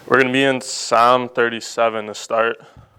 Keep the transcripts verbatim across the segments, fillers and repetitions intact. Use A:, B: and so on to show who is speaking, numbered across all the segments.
A: We're going to be in Psalm thirty-seven to start.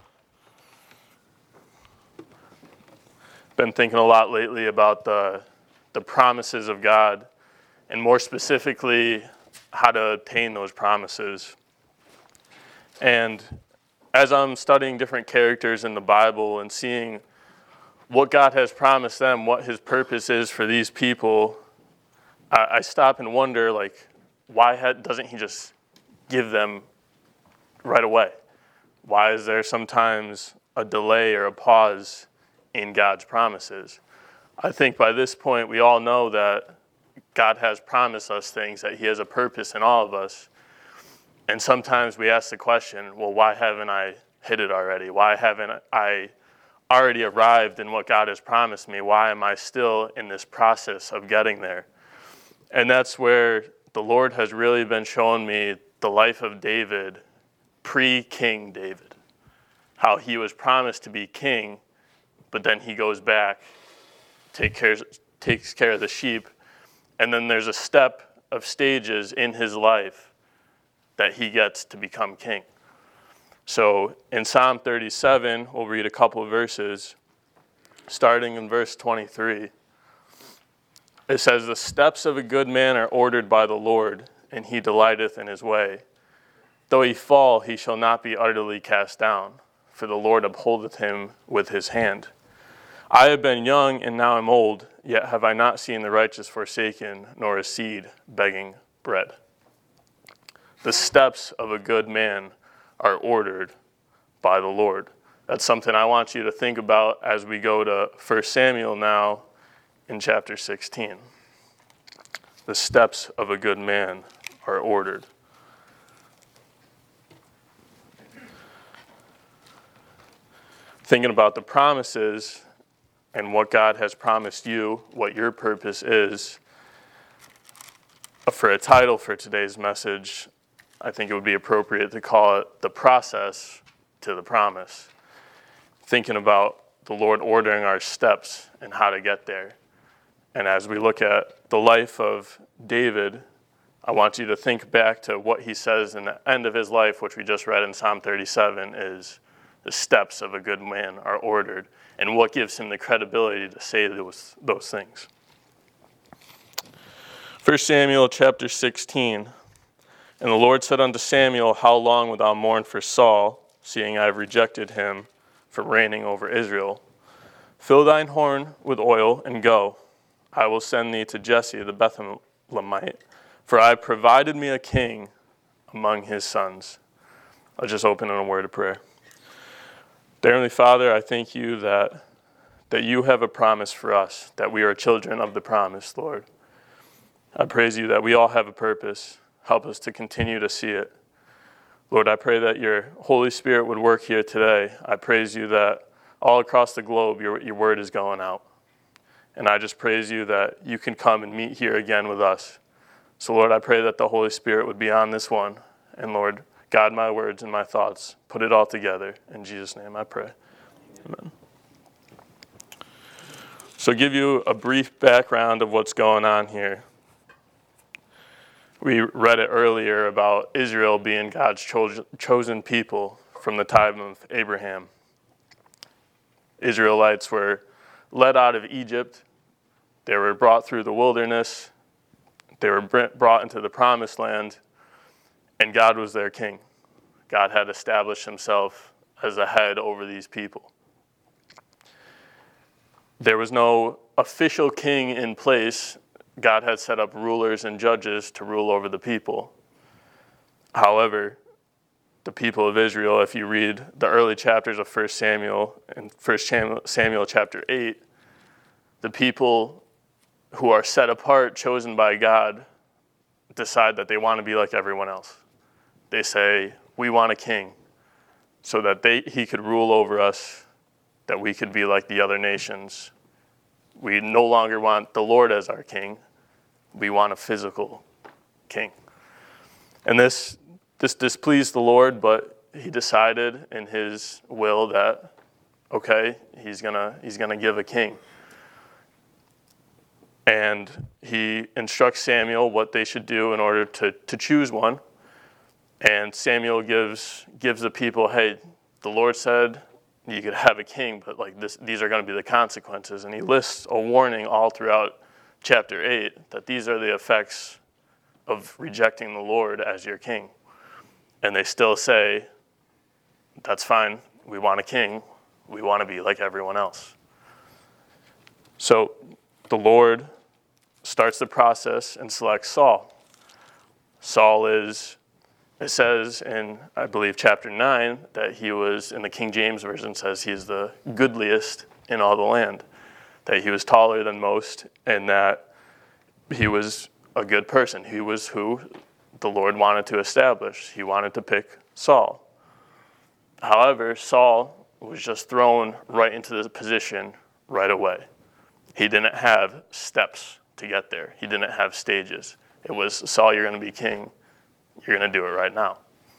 A: Been thinking a lot lately about the, the promises of God, and more specifically, how to attain those promises. And as I'm studying different characters in the Bible and seeing what God has promised them, what his purpose is for these people, I, I stop and wonder, like, why ha- doesn't he just give them right away? Why is there sometimes a delay or a pause in God's promises? I think by this point we all know that God has promised us things, that he has a purpose in all of us. And sometimes we ask the question, well, why haven't I hit it already? Why haven't I already arrived in what God has promised me? Why am I still in this process of getting there? And that's where the Lord has really been showing me the life of David, pre-King David, how he was promised to be king, but then he goes back, take care, takes care of the sheep, and then there's a step of stages in his life that he gets to become king. So in Psalm thirty-seven, we'll read a couple of verses, starting in verse twenty-three. It says, "The steps of a good man are ordered by the Lord, and he delighteth in his way. Though he fall, he shall not be utterly cast down, for the Lord upholdeth him with his hand. I have been young, and now am old, yet have I not seen the righteous forsaken, nor his seed begging bread." The steps of a good man are ordered by the Lord. That's something I want you to think about as we go to First Samuel now in chapter sixteen. The steps of a good man are ordered. Thinking about the promises and what God has promised you, what your purpose is, for a title for today's message, I think it would be appropriate to call it the process to the promise. Thinking about the Lord ordering our steps and how to get there. And as we look at the life of David, I want you to think back to what he says in the end of his life, which we just read in Psalm thirty-seven, is the steps of a good man are ordered, and what gives him the credibility to say those, those things. First Samuel chapter sixteen, "And the Lord said unto Samuel, How long wilt thou mourn for Saul, seeing I have rejected him from reigning over Israel? Fill thine horn with oil, and go. I will send thee to Jesse the Bethlehemite, for I have provided me a king among his sons." I'll just open in a word of prayer. Dear Heavenly Father, I thank you that, that you have a promise for us, that we are children of the promise, Lord. I praise you that we all have a purpose. Help us to continue to see it. Lord, I pray that your Holy Spirit would work here today. I praise you that all across the globe, your, your word is going out. And I just praise you that you can come and meet here again with us. So, Lord, I pray that the Holy Spirit would be on this one. And, Lord, guide my words and my thoughts. Put it all together. In Jesus' name I pray. Amen. So give you a brief background of what's going on here. We read it earlier about Israel being God's cho- chosen people from the time of Abraham. Israelites were led out of Egypt. They were brought through the wilderness. They were brought into the promised land. And God was their king. God had established himself as a head over these people. There was no official king in place. God had set up rulers and judges to rule over the people. However, the people of Israel, if you read the early chapters of First Samuel and First Samuel chapter eight, the people who are set apart, chosen by God, decide that they want to be like everyone else. They say, we want a king so that they, he could rule over us, that we could be like the other nations. We no longer want the Lord as our king. We want a physical king. And this this displeased the Lord, but he decided in his will that, okay, he's gonna he's gonna give a king. And he instructs Samuel what they should do in order to, to choose one. And Samuel gives gives the people, hey, the Lord said you could have a king, but like this, these are going to be the consequences. And he lists a warning all throughout chapter eight that these are the effects of rejecting the Lord as your king. And they still say, that's fine, we want a king, we want to be like everyone else. So the Lord starts the process and selects Saul. Saul is, it says in, I believe, chapter nine, that he was, in the King James Version, says he's the goodliest in all the land, that he was taller than most, and that he was a good person. He was who the Lord wanted to establish. He wanted to pick Saul. However, Saul was just thrown right into this position right away. He didn't have steps to get there. He didn't have stages. It was, Saul, you're going to be king. You're going to do it right now.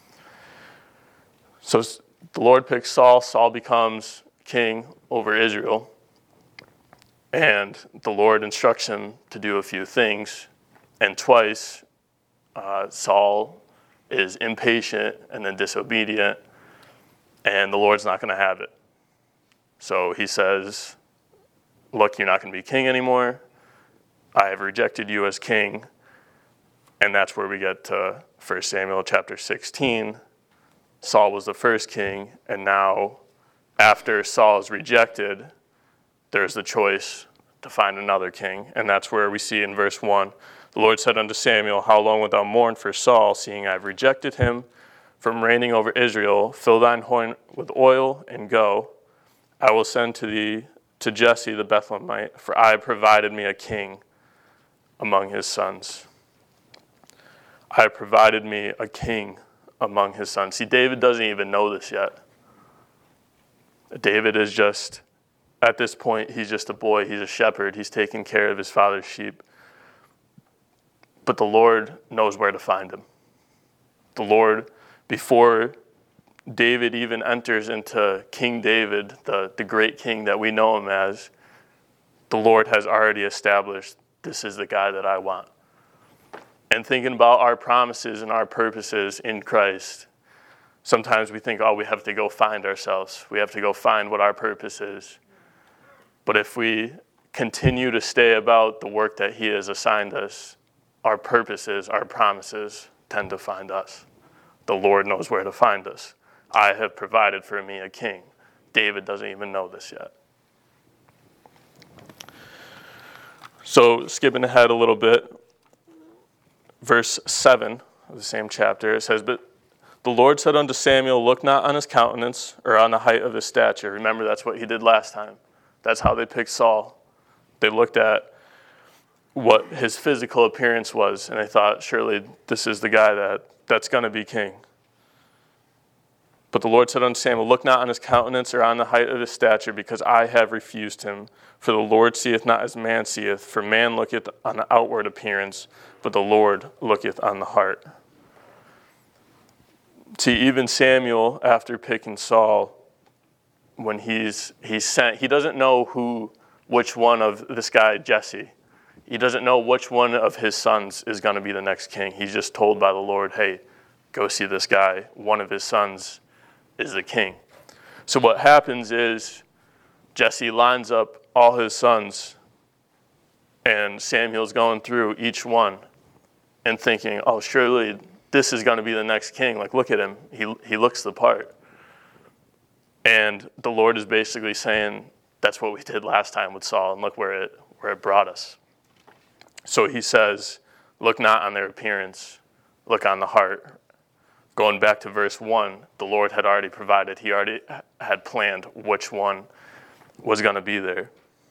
A: So the Lord picks Saul. Saul becomes king over Israel. And the Lord instructs him to do a few things. And twice, uh, Saul is impatient and then disobedient. And the Lord's not going to have it. So he says, look, you're not going to be king anymore. I have rejected you as king. And that's where we get to First Samuel chapter sixteen. Saul was the first king, and now after Saul is rejected, there's the choice to find another king. And that's where we see in verse one, the Lord said unto Samuel, how long wilt thou mourn for Saul, seeing I have rejected him from reigning over Israel? Fill thine horn with oil and go. I will send to thee to Jesse the Bethlehemite, for I have provided me a king among his sons. I have provided me a king among his sons. See, David doesn't even know this yet. David is just, at this point, he's just a boy. He's a shepherd. He's taking care of his father's sheep. But the Lord knows where to find him. The Lord, before David even enters into King David, the, the great king that we know him as, the Lord has already established, this is the guy that I want. And thinking about our promises and our purposes in Christ, sometimes we think, oh, we have to go find ourselves. We have to go find what our purpose is. But if we continue to stay about the work that he has assigned us, our purposes, our promises tend to find us. The Lord knows where to find us. I have provided for me a king. David doesn't even know this yet. So skipping ahead a little bit, verse seven of the same chapter, it says, but the Lord said unto Samuel, look not on his countenance or on the height of his stature. Remember, that's what he did last time. That's how they picked Saul. They looked at what his physical appearance was, and they thought, surely this is the guy that, that's going to be king. But the Lord said unto Samuel, look not on his countenance or on the height of his stature, because I have refused him. For the Lord seeth not as man seeth, for man looketh on the outward appearance, but the Lord looketh on the heart. See, even Samuel, after picking Saul, when he's he's sent, he doesn't know who, which one of this guy, Jesse, he doesn't know which one of his sons is going to be the next king. He's just told by the Lord, hey, go see this guy. One of his sons is the king. So what happens is Jesse lines up all his sons, and Samuel's going through each one and thinking, oh, surely this is going to be the next king. Like, look at him. He he looks the part. And the Lord is basically saying, that's what we did last time with Saul, and look where it where it brought us. So he says, look not on their appearance, look on the heart. Going back to verse one, the Lord had already provided. He already had planned which one was going to be there.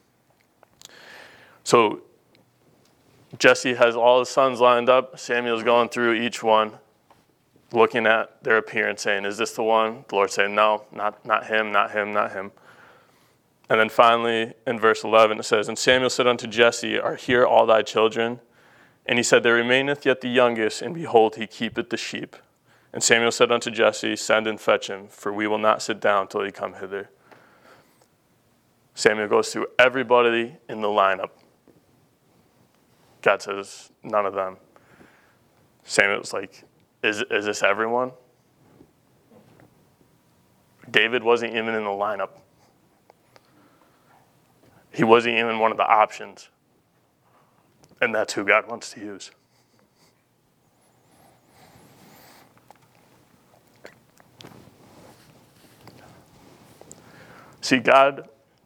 A: So Jesse has all his sons lined up. Samuel's going through each one, looking at their appearance, saying, is this the one? The Lord saying, no, not, not him, not him, not him. And then finally, in verse eleven, it says, and Samuel said unto Jesse, are here all thy children? And he said, there remaineth yet the youngest, and behold, he keepeth the sheep. And Samuel said unto Jesse, send and fetch him, for we will not sit down till he come hither. Samuel goes through everybody in the lineup. God says, none of them. Samuel's like, is, is this everyone? David wasn't even in the lineup. He wasn't even one of the options. And that's who God wants to use. See, God,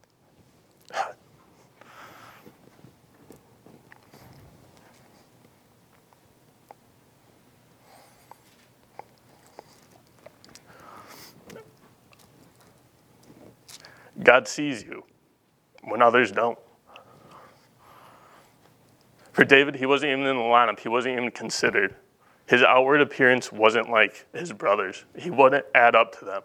A: God sees you when others don't. For David, he wasn't even in the lineup. He wasn't even considered. His outward appearance wasn't like his brothers. He wouldn't add up to them.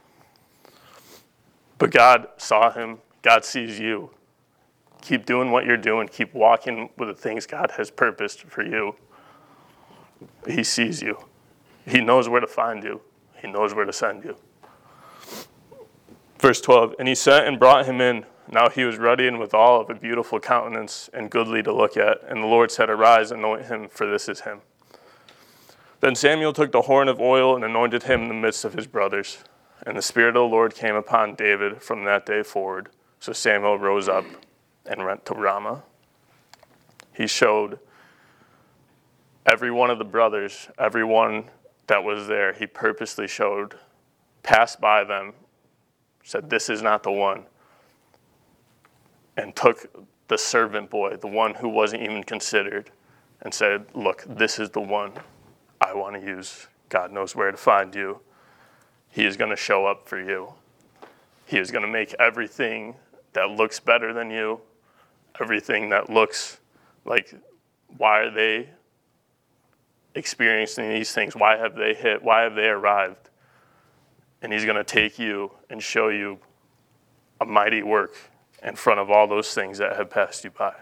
A: But God saw him. God sees you. Keep doing what you're doing. Keep walking with the things God has purposed for you. He sees you. He knows where to find you. He knows where to send you. Verse twelve, and he sent and brought him in. Now he was ruddy and withal of a beautiful countenance and goodly to look at. And the Lord said, arise, anoint him, for this is him. Then Samuel took the horn of oil and anointed him in the midst of his brothers. And the Spirit of the Lord came upon David from that day forward. So Samuel rose up and went to Ramah. He showed every one of the brothers, everyone that was there, he purposely showed, passed by them, said, this is not the one, and took the servant boy, the one who wasn't even considered, and said, look, this is the one I want to use. God knows where to find you. He is going to show up for you. He is going to make everything that looks better than you, everything that looks like, why are they experiencing these things? Why have they hit? Why have they arrived? And he's going to take you and show you a mighty work in front of all those things that have passed you by.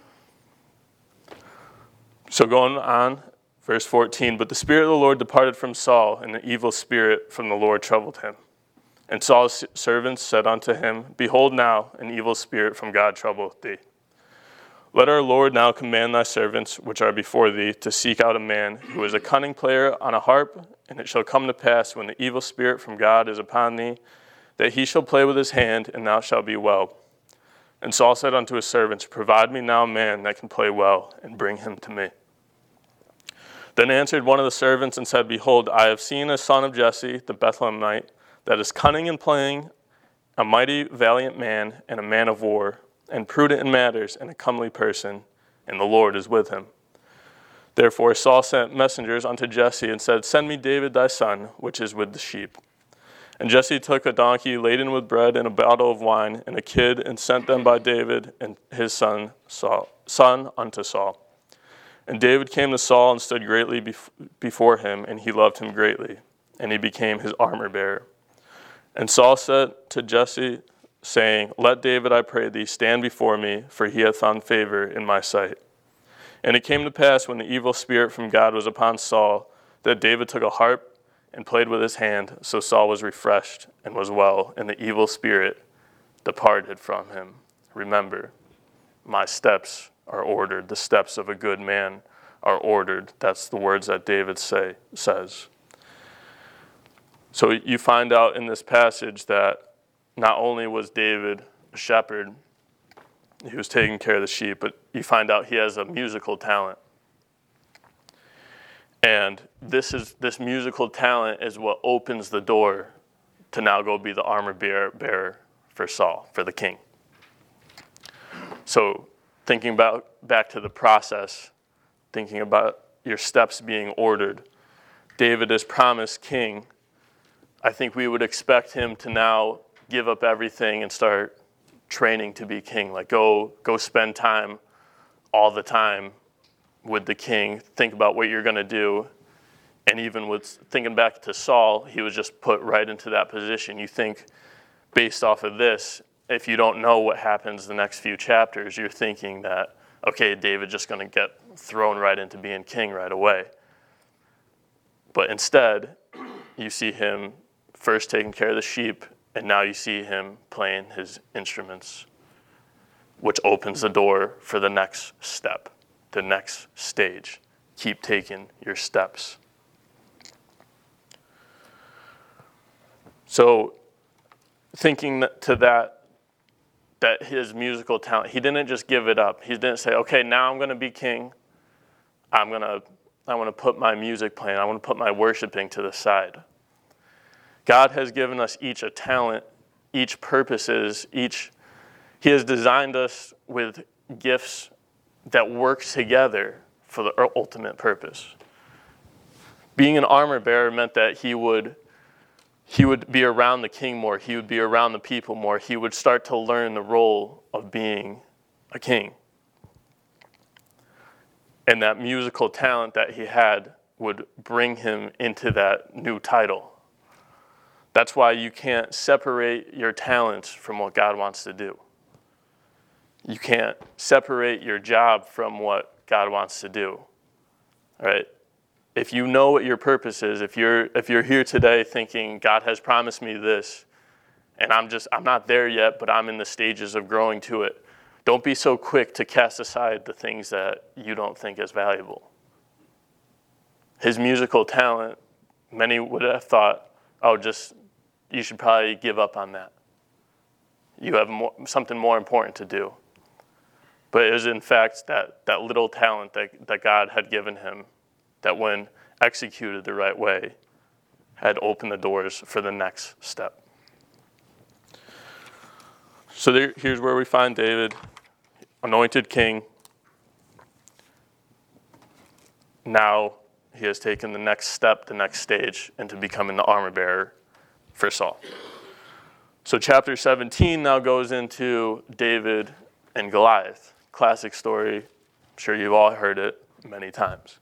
A: So going on, verse fourteen, but the Spirit of the Lord departed from Saul, and an evil spirit from the Lord troubled him. And Saul's servants said unto him, behold now, an evil spirit from God troubleth thee. Let our Lord now command thy servants, which are before thee, to seek out a man who is a cunning player on a harp, and it shall come to pass, when the evil spirit from God is upon thee, that he shall play with his hand, and thou shalt be well. And Saul said unto his servants, provide me now a man that can play well, and bring him to me. Then answered one of the servants and said, behold, I have seen a son of Jesse, the Bethlehemite, that is cunning in playing, a mighty valiant man, and a man of war, and prudent in matters, and a comely person, and the Lord is with him. Therefore Saul sent messengers unto Jesse, and said, send me David thy son, which is with the sheep. And Jesse took a donkey laden with bread and a bottle of wine, and a kid, and sent them by David and his son Saul, son unto Saul. And David came to Saul and stood greatly bef- before him, and he loved him greatly, and he became his armor bearer. And Saul said to Jesse, saying, let David, I pray thee, stand before me, for he hath found favor in my sight. And it came to pass, when the evil spirit from God was upon Saul, that David took a harp and played with his hand. So Saul was refreshed and was well, and the evil spirit departed from him. Remember, my steps are ordered. The steps of a good man are ordered. That's the words that David say says. So you find out in this passage that not only was David a shepherd, he was taking care of the sheep, but you find out he has a musical talent. And this is this musical talent is what opens the door to now go be the armor bearer, bearer for Saul, for the king. So thinking about back to the process, thinking about your steps being ordered, David is promised king. I think we would expect him to now give up everything and start training to be king. Like go go spend time all the time with the king. Think about what you're going to do. And even with thinking back to Saul, he was just put right into that position. You think based off of this, if you don't know what happens the next few chapters, you're thinking that, okay, David's just going to get thrown right into being king right away. But instead, you see him first taking care of the sheep, and now you see him playing his instruments, which opens the door for the next step, the next stage. Keep taking your steps. So thinking to that, that his musical talent, he didn't just give it up. He didn't say, okay, now I'm going to be king. I'm going to, I want to put my music playing. I want to put my worshiping to the side. God has given us each a talent, each purposes, each, he has designed us with gifts that work together for the ultimate purpose. Being an armor bearer meant that he would he would be around the king more. He would be around the people more. He would start to learn the role of being a king. And that musical talent that he had would bring him into that new title. That's why you can't separate your talents from what God wants to do. You can't separate your job from what God wants to do. All right? If you know what your purpose is, if you're if you're here today thinking God has promised me this, and I'm just I'm not there yet, but I'm in the stages of growing to it, don't be so quick to cast aside the things that you don't think is valuable. His musical talent, many would have thought, oh, just you should probably give up on that. You have more, something more important to do. But it was in fact that, that little talent that, that God had given him that when executed the right way, had opened the doors for the next step. So there, here's where we find David, anointed king. Now he has taken the next step, the next stage, into becoming the armor bearer for Saul. So chapter seventeen now goes into David and Goliath. Classic story. I'm sure you've all heard it many times.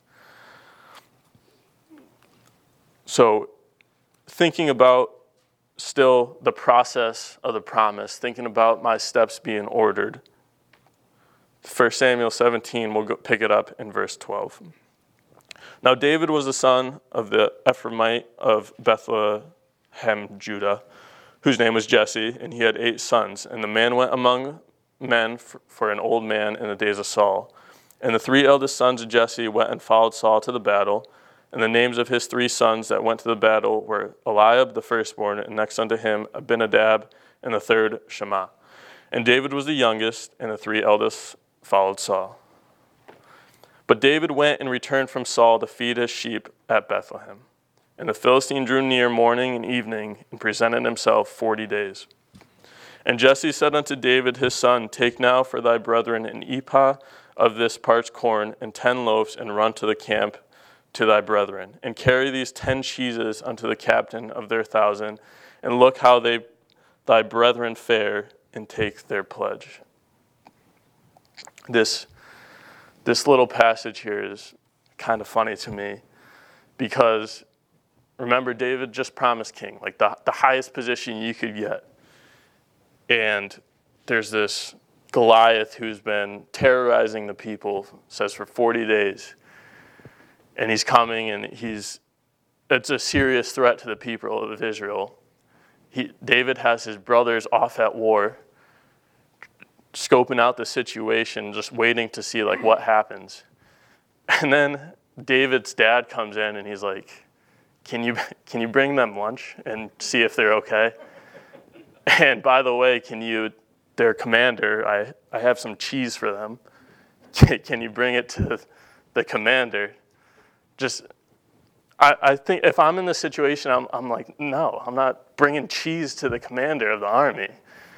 A: So thinking about still the process of the promise, thinking about my steps being ordered. First Samuel seventeen, we'll go pick it up in verse twelve. Now David was the son of the Ephraimite of Bethlehem, Judah, whose name was Jesse, and he had eight sons. And the man went among men for an old man in the days of Saul. And the three eldest sons of Jesse went and followed Saul to the battle. And the names of his three sons that went to the battle were Eliab the firstborn, and next unto him Abinadab, and the third Shammah. And David was the youngest, and the three eldest followed Saul. But David went and returned from Saul to feed his sheep at Bethlehem. And the Philistine drew near morning and evening, and presented himself forty days. And Jesse said unto David his son, Take now for thy brethren an ephah of this parched corn, and ten loaves, and run to the camp to thy brethren, and carry these ten cheeses unto the captain of their thousand, and look how they thy brethren fare, and take their pledge. This, this little passage here is kind of funny to me, because remember, David just promised king, like the, the highest position you could get. And there's this Goliath who's been terrorizing the people, says for forty days. And he's coming, and he's it's a serious threat to the people of Israel. He, David has his brothers off at war, scoping out the situation, just waiting to see like what happens. And then David's dad comes in, and he's like, Can you can you bring them lunch and see if they're okay? And by the way, can you, their commander, I, I have some cheese for them. Can, can you bring it to the commander? Just, I, I think if I'm in this situation, I'm, I'm like, no, I'm not bringing cheese to the commander of the army.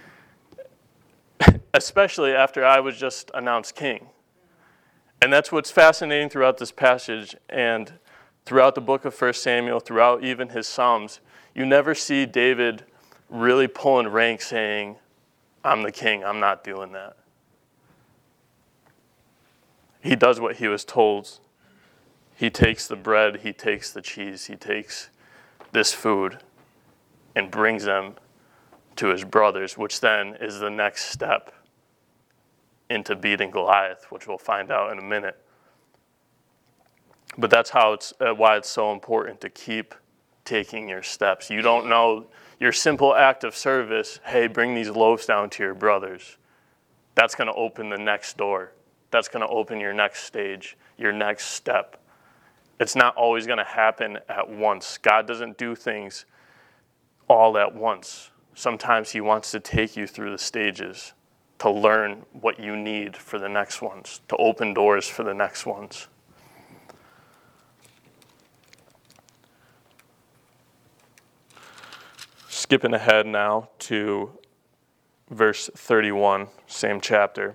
A: Especially after I was just announced king. And that's what's fascinating throughout this passage and throughout the book of First Samuel, throughout even his Psalms. You never see David really pulling rank saying, I'm the king, I'm not doing that. He does what he was told. He takes the bread, he takes the cheese, he takes this food and brings them to his brothers, which then is the next step into beating Goliath, which we'll find out in a minute. But that's how it's uh, why it's so important to keep taking your steps. You don't know your simple act of service, hey, bring these loaves down to your brothers. That's going to open the next door. That's going to open your next stage, your next step. It's not always going to happen at once. God doesn't do things all at once. Sometimes he wants to take you through the stages to learn what you need for the next ones, to open doors for the next ones. Skipping ahead now to verse thirty-one, same chapter.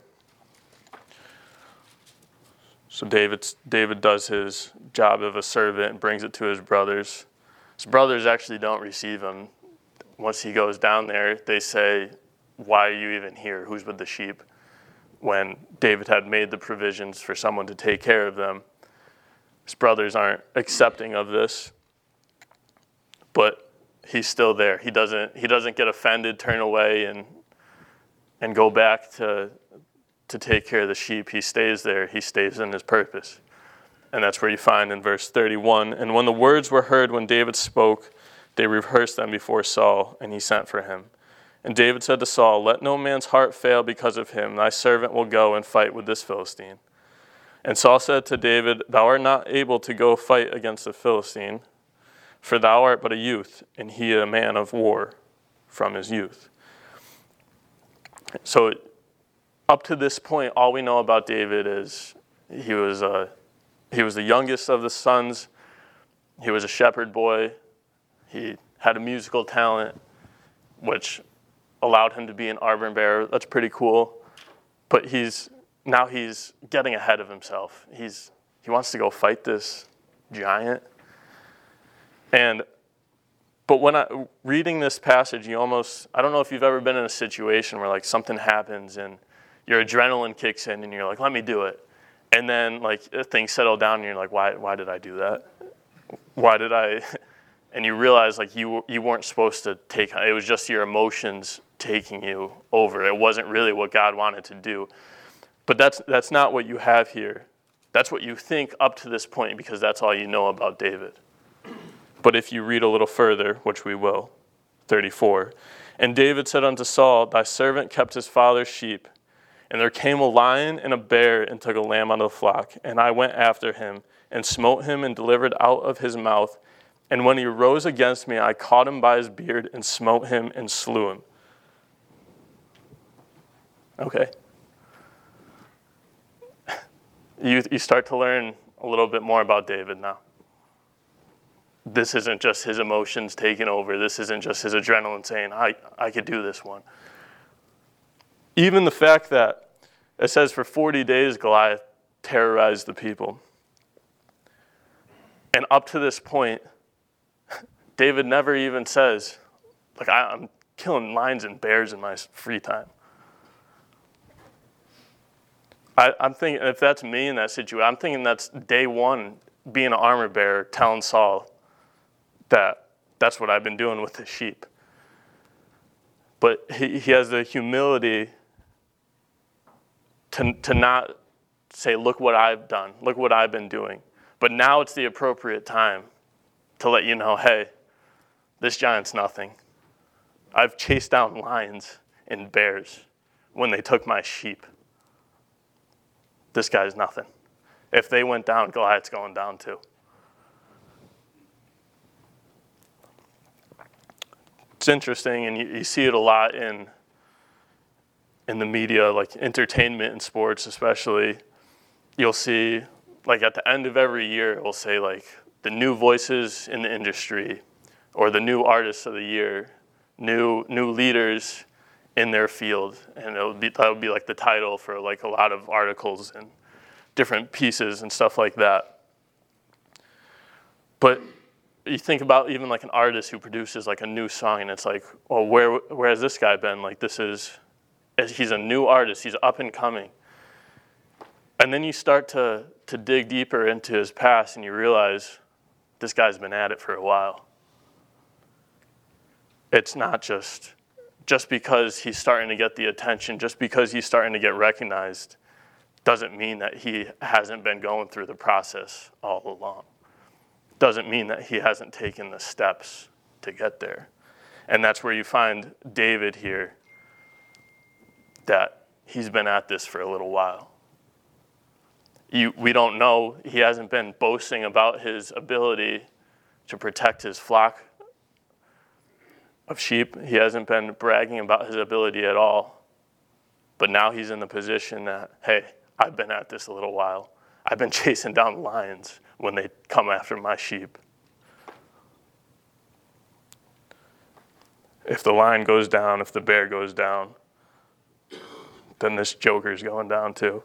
A: So David's, David does his job of a servant and brings it to his brothers. His brothers actually don't receive him. Once he goes down there, they say, "Why are you even here? Who's with the sheep?" When David had made the provisions for someone to take care of them. His brothers aren't accepting of this, but he's still there. He doesn't he doesn't get offended, turn away, and and go back to to take care of the sheep. He stays there. He stays in his purpose. And that's where you find in verse thirty-one, "And when the words were heard when David spoke, they rehearsed them before Saul, and he sent for him. And David said to Saul, 'Let no man's heart fail because of him. Thy servant will go and fight with this Philistine.' And Saul said to David, 'Thou art not able to go fight against the Philistine, for thou art but a youth, and he a man of war from his youth.'" So up to this point, all we know about David is he was a, he was the youngest of the sons. He was a shepherd boy. He had a musical talent, which allowed him to be an armor bearer. That's pretty cool. But he's now he's getting ahead of himself. He's he wants to go fight this giant. And but when I reading this passage, you almost I don't know if you've ever been in a situation where like something happens and your adrenaline kicks in and you're like, "Let me do it." And then like things settle down and you're like, why why did I do that? Why did I and you realize like you you weren't supposed to take it was just your emotions taking you over. It wasn't really what God wanted to do. But that's that's not what you have here. That's what you think up to this point because that's all you know about David. But if you read a little further, which we will, thirty-four, "And David said unto Saul, Thy servant kept his father's sheep. And there came a lion and a bear and took a lamb out of the flock. And I went after him and smote him and delivered out of his mouth. And when he rose against me, I caught him by his beard and smote him and slew him." Okay. You, you start to learn a little bit more about David now. This isn't just his emotions taking over. This isn't just his adrenaline saying, I, I could do this one. Even the fact that it says for forty days Goliath terrorized the people. And up to this point, David never even says, like, I, I'm killing lions and bears in my free time. I, I'm thinking, if that's me in that situation, I'm thinking that's day one, being an armor bearer, telling Saul that that's what I've been doing with the sheep. But he, he has the humility to, to not say, look what I've done, look what I've been doing. But now it's the appropriate time to let you know, hey, this giant's nothing. I've chased down lions and bears when they took my sheep. This guy's nothing. If they went down, Goliath's going down too. It's interesting, and you, you see it a lot in in the media, like entertainment and sports especially. You'll see, like at the end of every year, it will say like the new voices in the industry or the new artists of the year, new new leaders in their field. And it would be, that would be like the title for like a lot of articles and different pieces and stuff like that. But you think about even like an artist who produces like a new song and it's like, well, where where has this guy been? Like this is, he's a new artist, he's up and coming. And then you start to, to dig deeper into his past and you realize this guy's been at it for a while. It's not just, just because he's starting to get the attention, just because he's starting to get recognized, doesn't mean that he hasn't been going through the process all along. Doesn't mean that he hasn't taken the steps to get there. And that's where you find David here, that he's been at this for a little while. You, we don't know, he hasn't been boasting about his ability to protect his flock. of sheep. He hasn't been bragging about his ability at all. But now he's in the position that, hey, I've been at this a little while. I've been chasing down lions when they come after my sheep. If the lion goes down, if the bear goes down, then this joker's going down too.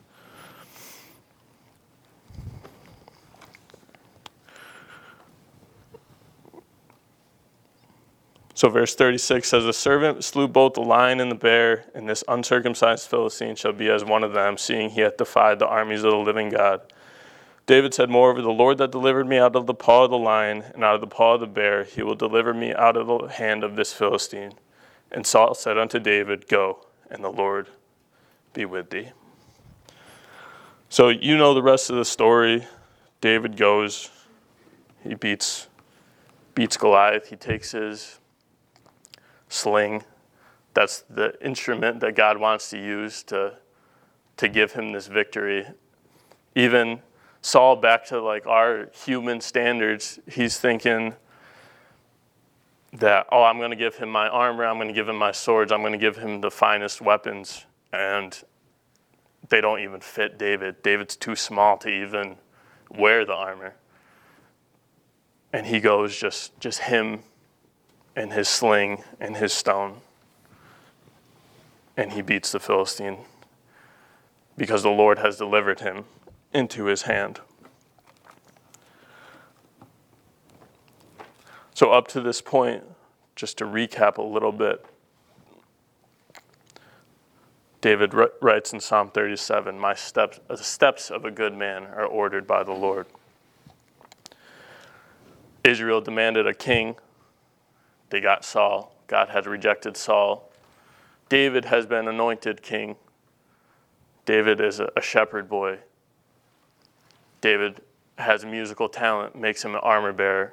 A: So verse thirty-six says, the servant slew both the lion and the bear, and this uncircumcised Philistine shall be as one of them, seeing he hath defied the armies of the living God. David said, moreover, the Lord that delivered me out of the paw of the lion and out of the paw of the bear, he will deliver me out of the hand of this Philistine. And Saul said unto David, go, and the Lord be with thee. So you know the rest of the story. David goes, he beats, beats Goliath, he takes his sling. That's the instrument that God wants to use to to give him this victory. Even Saul, back to like our human standards, he's thinking that, oh, I'm going to give him my armor, I'm going to give him my swords, I'm going to give him the finest weapons, and they don't even fit David. David's too small to even wear the armor. And he goes just just him and his sling and his stone. And he beats the Philistine because the Lord has delivered him into his hand. So up to this point, just to recap a little bit, David writes in Psalm thirty-seven, my steps, the steps of a good man are ordered by the Lord. Israel demanded a king. They got Saul. God had rejected Saul. David has been anointed king. David is a shepherd boy. David has musical talent, makes him an armor bearer.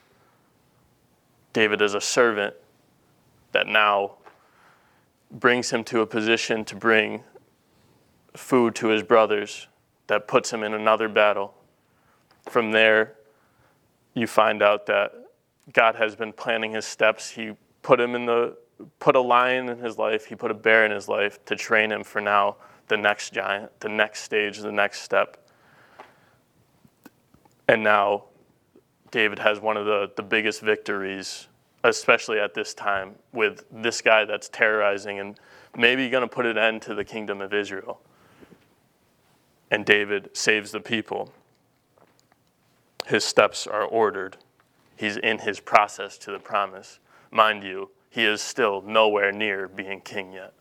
A: David is a servant that now brings him to a position to bring food to his brothers, that puts him in another battle. From there, you find out that God has been planning his steps. He put him in the put a lion in his life. He put a bear in his life to train him for now the next giant, the next stage, the next step. And now David has one of the, the biggest victories, especially at this time, with this guy that's terrorizing and maybe going to put an end to the kingdom of Israel. And David saves the people. His steps are ordered. He's in his process to the promise. Mind you, he is still nowhere near being king yet.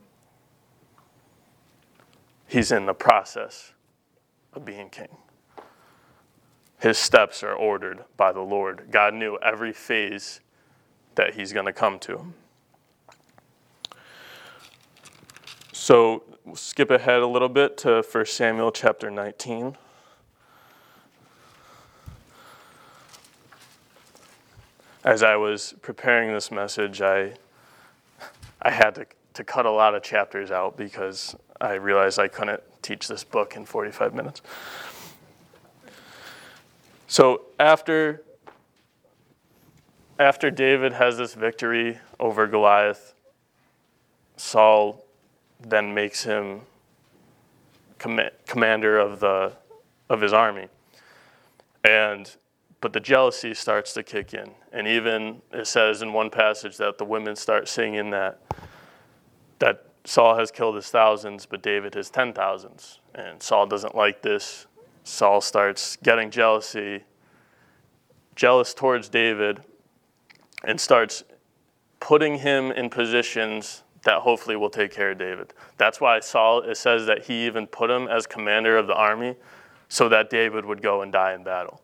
A: He's in the process of being king. His steps are ordered by the Lord. God knew every phase that he's going to come to. So we'll skip ahead a little bit to First Samuel chapter nineteen. As I was preparing this message, I I had to, to cut a lot of chapters out because I realized I couldn't teach this book in forty-five minutes. So after, after David has this victory over Goliath, Saul then makes him com- commander of the of his army. And But the jealousy starts to kick in. And even it says in one passage that the women start singing that that Saul has killed his thousands, but David his ten thousands. And Saul doesn't like this. Saul starts getting jealousy, jealous towards David, and starts putting him in positions that hopefully will take care of David. That's why Saul, it says that he even put him as commander of the army so that David would go and die in battle.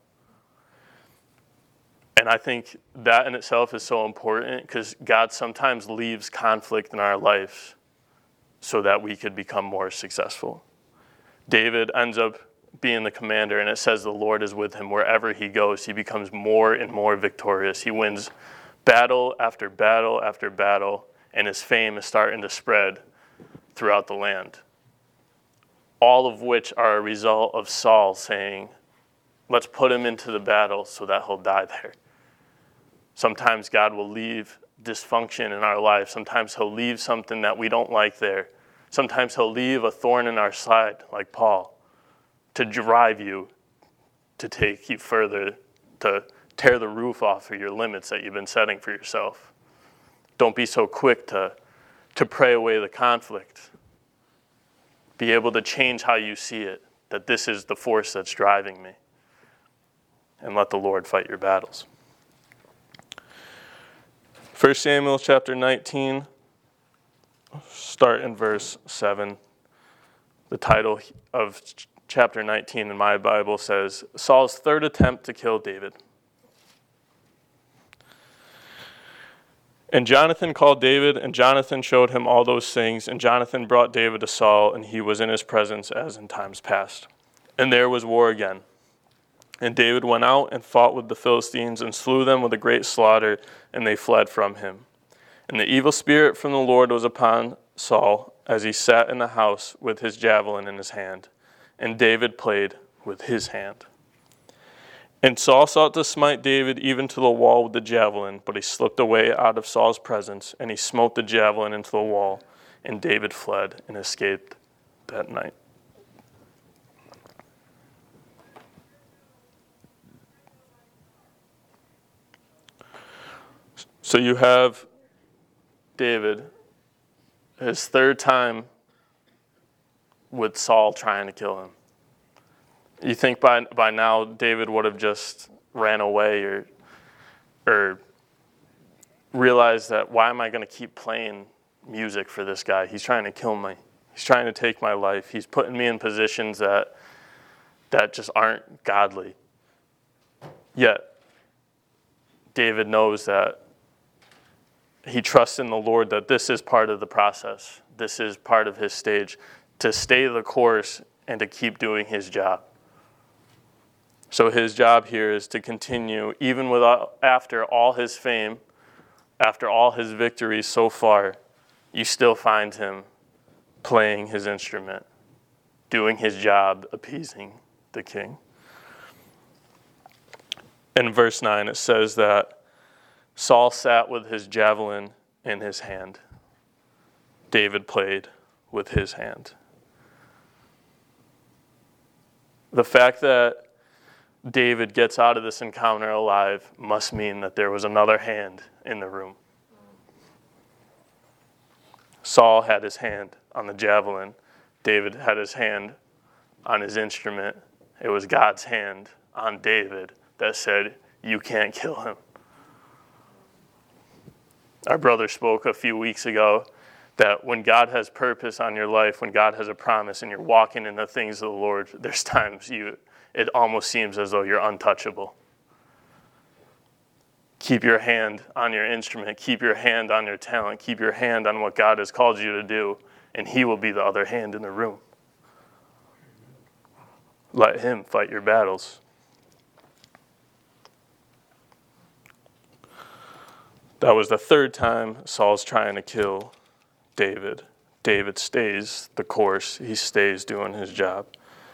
A: And I think that in itself is so important because God sometimes leaves conflict in our lives so that we could become more successful. David ends up being the commander, and it says the Lord is with him. Wherever he goes, he becomes more and more victorious. He wins battle after battle after battle, and his fame is starting to spread throughout the land. All of which are a result of Saul saying, let's put him into the battle so that he'll die there. Sometimes God will leave dysfunction in our life. Sometimes he'll leave something that we don't like there. Sometimes he'll leave a thorn in our side, like Paul, to drive you, to take you further, to tear the roof off of your limits that you've been setting for yourself. Don't be so quick to, to pray away the conflict. Be able to change how you see it, that this is the force that's driving me. And let the Lord fight your battles. First Samuel chapter nineteen, start in verse seven. The title of chapter nineteen in my Bible says, Saul's third attempt to kill David. And Jonathan called David, and Jonathan showed him all those things, and Jonathan brought David to Saul, and he was in his presence as in times past. And there was war again. And David went out and fought with the Philistines, and slew them with a great slaughter, and they fled from him. And the evil spirit from the Lord was upon Saul, as he sat in the house with his javelin in his hand. And David played with his hand. And Saul sought to smite David even to the wall with the javelin, but he slipped away out of Saul's presence, and he smote the javelin into the wall, and David fled and escaped that night. So you have David, his third time with Saul trying to kill him. You think by by now David would have just ran away or or realized that, why am I going to keep playing music for this guy? He's trying to kill me. He's trying to take my life. He's putting me in positions that that just aren't godly. Yet David knows that he trusts in the Lord, that this is part of the process. This is part of his stage, to stay the course and to keep doing his job. So his job here is to continue, even without, after all his fame, after all his victories so far, you still find him playing his instrument, doing his job, appeasing the king. In verse nine, it says that Saul sat with his javelin in his hand. David played with his hand. The fact that David gets out of this encounter alive must mean that there was another hand in the room. Saul had his hand on the javelin. David had his hand on his instrument. It was God's hand on David that said, you can't kill him. Our brother spoke a few weeks ago that when God has purpose on your life, when God has a promise and you're walking in the things of the Lord, there's times you it almost seems as though you're untouchable. Keep your hand on your instrument. Keep your hand on your talent. Keep your hand on what God has called you to do, and he will be the other hand in the room. Let him fight your battles. That was the third time Saul's trying to kill David. David stays the course. He stays doing his job.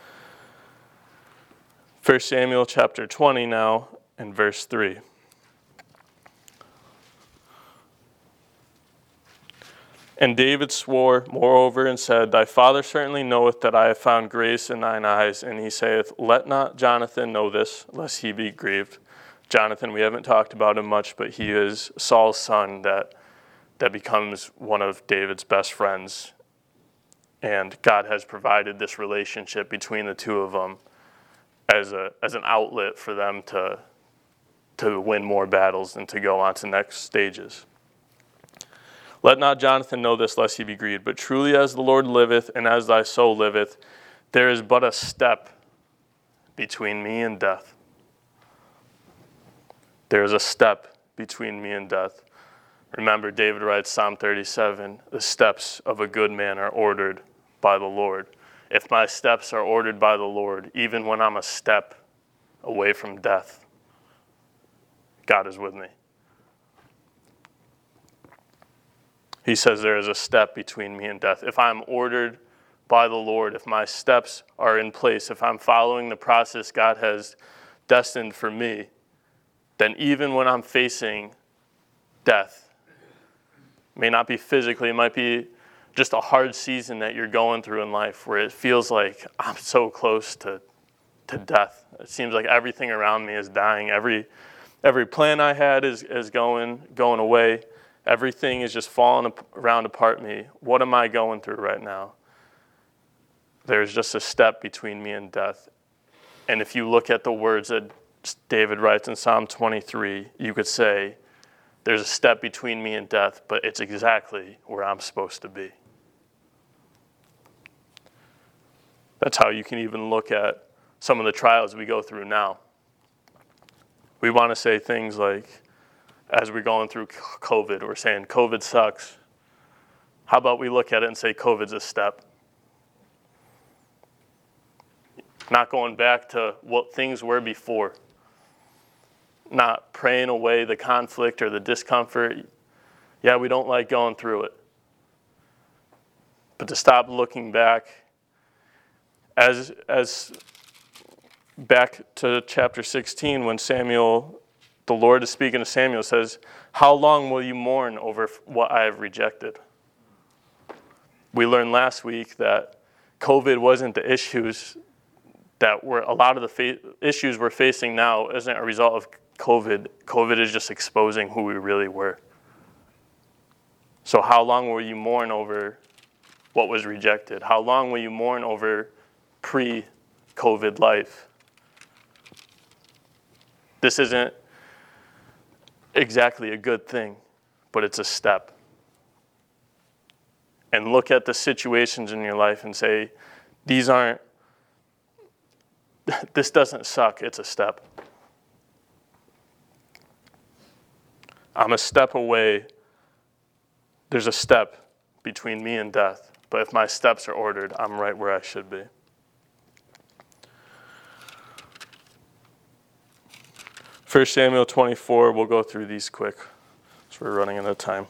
A: First Samuel chapter twenty now, and verse three. And David swore moreover and said, Thy father certainly knoweth that I have found grace in thine eyes. And he saith, Let not Jonathan know this, lest he be grieved. Jonathan, we haven't talked about him much, but he is Saul's son that, that becomes one of David's best friends. And God has provided this relationship between the two of them as a as an outlet for them to, to win more battles and to go on to next stages. Let not Jonathan know this, lest he be grieved. But truly as the Lord liveth, and as thy soul liveth, there is but a step between me and death. There is a step between me and death. Remember, David writes Psalm thirty-seven, the steps of a good man are ordered by the Lord. If my steps are ordered by the Lord, even when I'm a step away from death, God is with me. He says there is a step between me and death. If I'm ordered by the Lord, if my steps are in place, if I'm following the process God has destined for me, then even when I'm facing death, It may not be physically, it might be just a hard season that you're going through in life where it feels like I'm so close to, to death. It seems like everything around me is dying. Every every plan I had is, is going going away. Everything is just falling around apart me. What am I going through right now? There's just a step between me and death. And if you look at the words that David writes in Psalm twenty-three, you could say, there's a step between me and death, but it's exactly where I'm supposed to be. That's how you can even look at some of the trials we go through now. We want to say things like, as we're going through COVID, we're saying COVID sucks. How about we look at it and say COVID's a step? Not going back to what things were before. Not praying away the conflict or the discomfort. Yeah, we don't like going through it. But to stop looking back, as as back to chapter sixteen, when Samuel, the Lord is speaking to Samuel, says, how long will you mourn over what I have rejected? We learned last week that COVID wasn't the issues that were, a lot of the fa- issues we're facing now isn't a result of COVID. COVID is just exposing who we really were. So how long will you mourn over what was rejected? How long will you mourn over pre-COVID life? This isn't exactly a good thing, but it's a step. And look at the situations in your life and say, these aren't, this doesn't suck, it's a step. I'm a step away. There's a step between me and death. But if my steps are ordered, I'm right where I should be. First Samuel twenty-four, we'll go through these quick, so we're running out of time.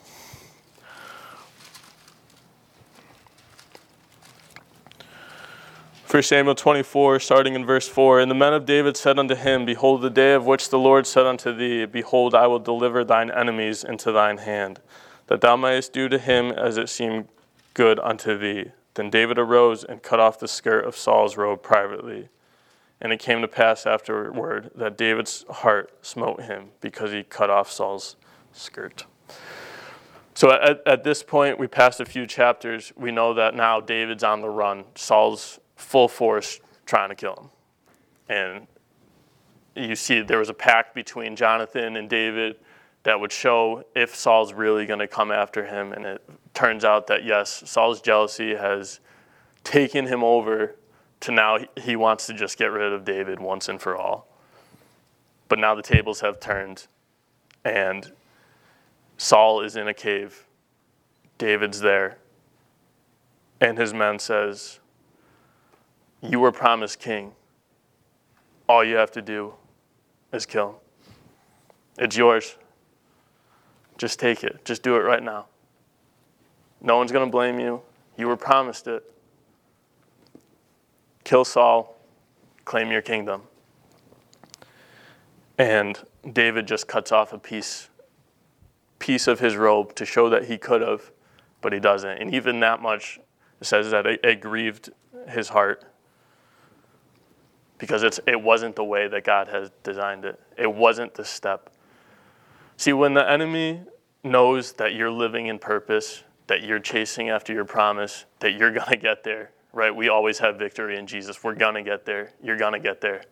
A: First Samuel twenty-four, starting in verse four, and the men of David said unto him, behold, the day of which the Lord said unto thee, behold, I will deliver thine enemies into thine hand, that thou mayest do to him as it seemed good unto thee. Then David arose and cut off the skirt of Saul's robe privately. And it came to pass afterward that David's heart smote him because he cut off Saul's skirt. So at, at this point, we passed a few chapters. We know that now David's on the run. Saul's full force trying to kill him. And you see there was a pact between Jonathan and David that would show if Saul's really going to come after him. And it turns out that, yes, Saul's jealousy has taken him over to now he wants to just get rid of David once and for all. But now the tables have turned, and Saul is in a cave. David's there. And his men says, you were promised king. All you have to do is kill him. It's yours. Just take it. Just do it right now. No one's going to blame you. You were promised it. Kill Saul, claim your kingdom. And David just cuts off a piece, piece of his robe to show that he could have, but he doesn't. And even that much, it says that it, it grieved his heart because it's it wasn't the way that God has designed it. It wasn't the step. See, when the enemy knows that you're living in purpose, that you're chasing after your promise, that you're going to get there, right? We always have victory in Jesus. We're going to get there. You're going to get there.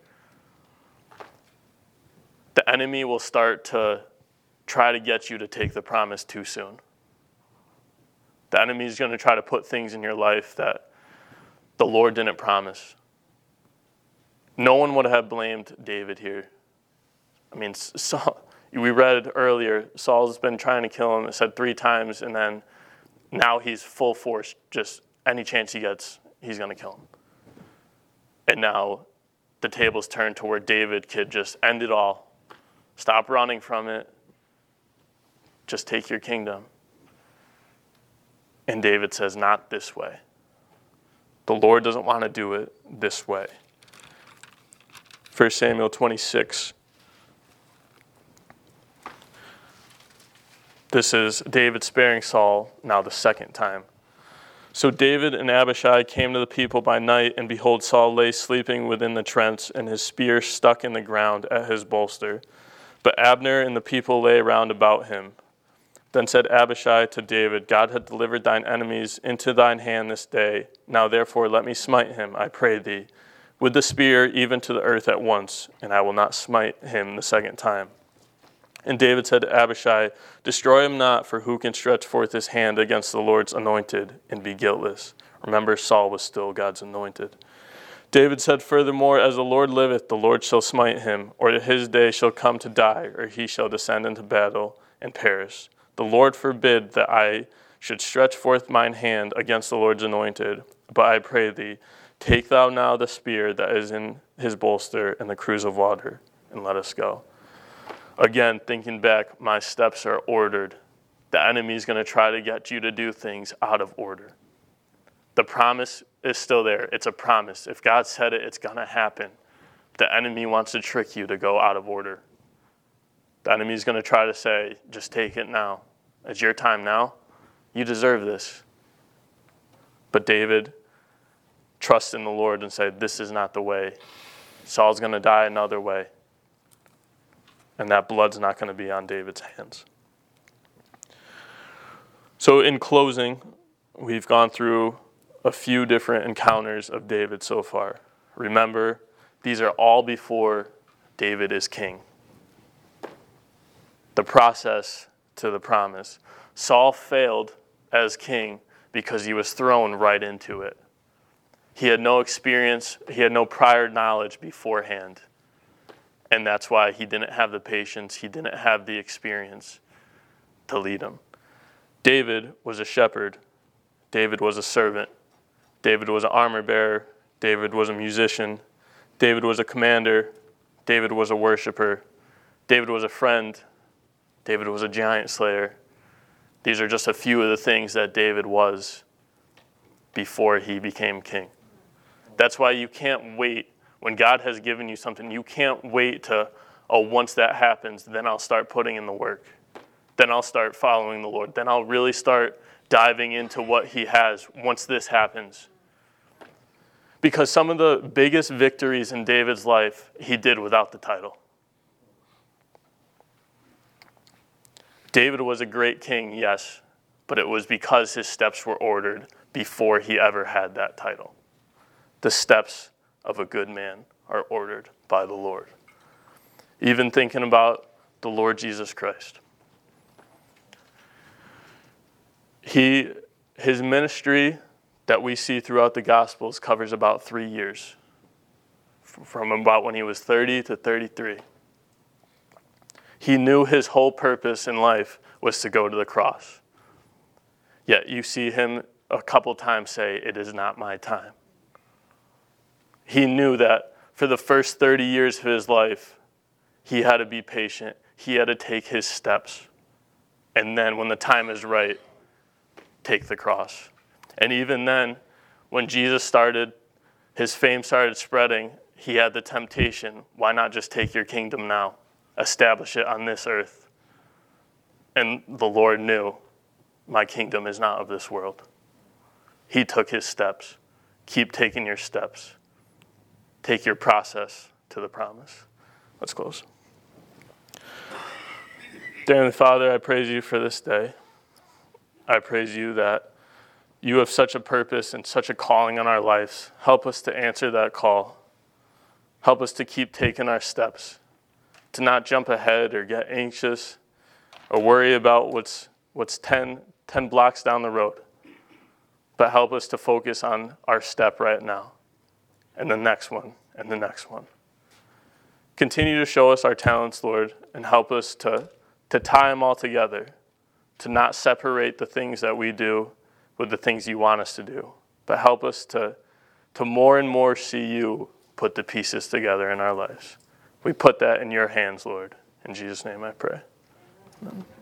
A: The enemy will start to try to get you to take the promise too soon. The enemy is going to try to put things in your life that the Lord didn't promise. No one would have blamed David here. I mean, Saul, we read earlier, Saul's been trying to kill him, it said three times, and then now he's full force, just any chance he gets, he's going to kill him. And now the tables turn to where David could just end it all. Stop running from it. Just take your kingdom. And David says, not this way. The Lord doesn't want to do it this way. First Samuel twenty-six. This is David sparing Saul now the second time. So David and Abishai came to the people by night, and behold, Saul lay sleeping within the tents, and his spear stuck in the ground at his bolster. But Abner and the people lay round about him. Then said Abishai to David, God hath delivered thine enemies into thine hand this day. Now therefore let me smite him, I pray thee, with the spear even to the earth at once, and I will not smite him the second time. And David said to Abishai, destroy him not, for who can stretch forth his hand against the Lord's anointed and be guiltless? Remember, Saul was still God's anointed. David said furthermore, as the Lord liveth, the Lord shall smite him, or his day shall come to die, or he shall descend into battle and perish. The Lord forbid that I should stretch forth mine hand against the Lord's anointed. But I pray thee, take thou now the spear that is in his bolster and the cruse of water, and let us go. Again, thinking back, my steps are ordered. The enemy is going to try to get you to do things out of order. The promise is still there. It's a promise. If God said it, it's going to happen. The enemy wants to trick you to go out of order. The enemy is going to try to say, just take it now. It's your time now. You deserve this. But David trusted in the Lord and said, this is not the way. Saul's going to die another way. And that blood's not going to be on David's hands. So in closing, we've gone through a few different encounters of David so far. Remember, these are all before David is king. The process to the promise. Saul failed as king because he was thrown right into it. He had no experience, he had no prior knowledge beforehand. And that's why he didn't have the patience, he didn't have the experience to lead him. David was a shepherd. David was a servant. David was an armor bearer. David was a musician. David was a commander. David was a worshiper. David was a friend. David was a giant slayer. These are just a few of the things that David was before he became king. That's why you can't wait. When God has given you something, you can't wait to, oh, once that happens, then I'll start putting in the work. Then I'll start following the Lord. Then I'll really start diving into what he has once this happens. Because some of the biggest victories in David's life, he did without the title. David was a great king, yes, but it was because his steps were ordered before he ever had that title. The steps of a good man are ordered by the Lord. Even thinking about the Lord Jesus Christ. He, his ministry that we see throughout the Gospels covers about three years, from about when he was thirty to thirty-three. He knew his whole purpose in life was to go to the cross. Yet you see him a couple times say, it is not my time. He knew that for the first thirty years of his life, he had to be patient. He had to take his steps. And then when the time is right, take the cross. And even then, when Jesus started, his fame started spreading, he had the temptation, why not just take your kingdom now? Establish it on this earth. And the Lord knew, my kingdom is not of this world. He took his steps. Keep taking your steps. Take your process to the promise. Let's close. Dear Heavenly Father, I praise you for this day. I praise you that you have such a purpose and such a calling on our lives. Help us to answer that call. Help us to keep taking our steps, to not jump ahead or get anxious or worry about what's what's ten, ten blocks down the road. But help us to focus on our step right now and the next one and the next one. Continue to show us our talents, Lord, and help us to, to tie them all together, to not separate the things that we do with the things you want us to do, but help us to, to more and more see you put the pieces together in our lives. We put that in your hands, Lord. In Jesus' name I pray. Amen.